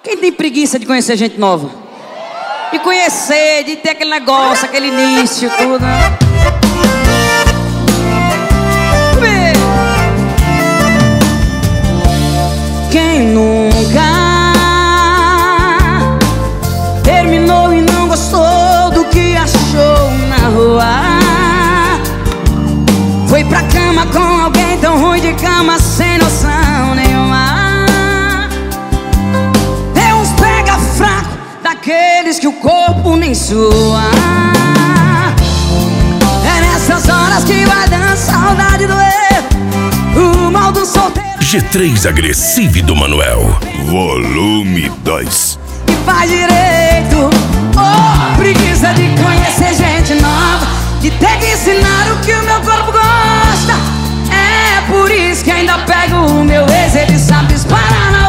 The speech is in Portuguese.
Quem tem preguiça de conhecer gente nova? De conhecer, de ter aquele negócio, aquele início, tudo, né? Quem nunca terminou e não gostou do que achou na rua? Foi pra cama com alguém tão ruim de cama, sem noção nenhuma. Deu uns pega fraco, daqueles que o corpo nem sua. É nessas horas que vai dando saudade doer, o mal do solteiro. G3 Agressivo do Manuel, volume 2. E faz direito, oh, preguiça de conhecer gente nova, de ter que ensinar o que o meu corpo gosta. É por isso que ainda pego o meu ex, ele sabe disparar na